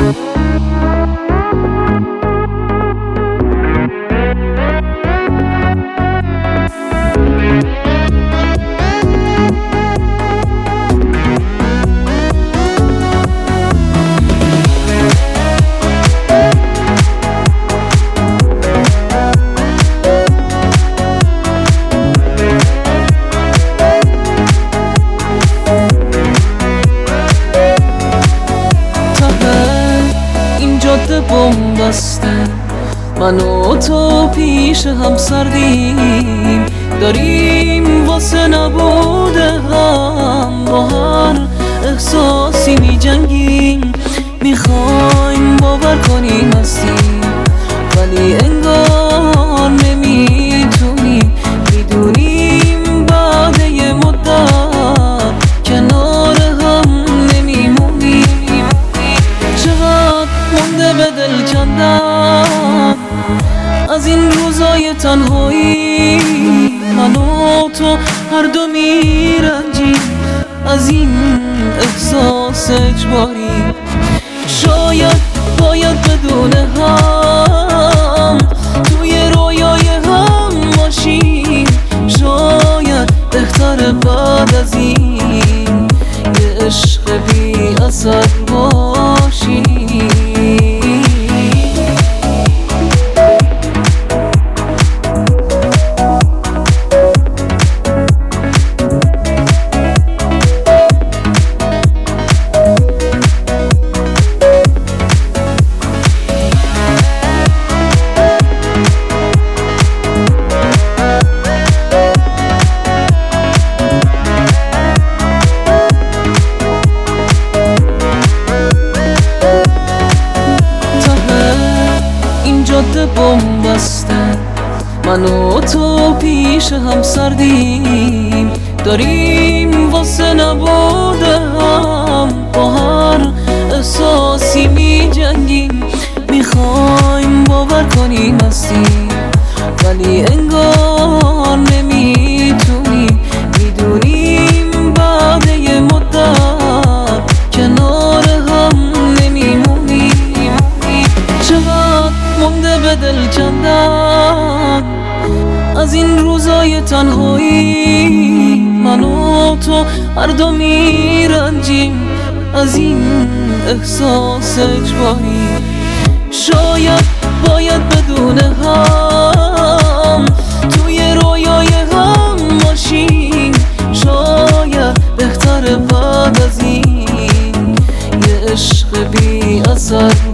بومبسته من و تو پیش هم سردیم، داریم واسه نبوده هم با هر احساسی می جنگیم. میخوایم باور کنیم هستیم ولی انگار نمیتونیم. میدونیم بعد یه مدت کنار هم نمیمونیم. چقدر مونده به دل کندن از این روزای تنهایی، من و تو هر دو میرنجیم از این احساس اجباری. شاید باید بدون هم توی رویای هم باشیم، شاید بهتر بعد از این یه عشق بی اثر باشیم. جاده بومبسته من و تو پیش هم سردیم، داریم واسه نبوده هم با هر احساسی می جنگیم. میخوایم باور کنیم هستیم ولی انگار نمیتونیم. میدونیم بعد یه مدت کنار هم نمیمونیم. چقدر مونده به دل کندن از این روزای تنهایی، من و تو هر دو میرنجیم از این احساس اجباری. شاید باید بدون هم توی رویای هم باشیم، شاید بهتر بعد از این یه عشق بی اثر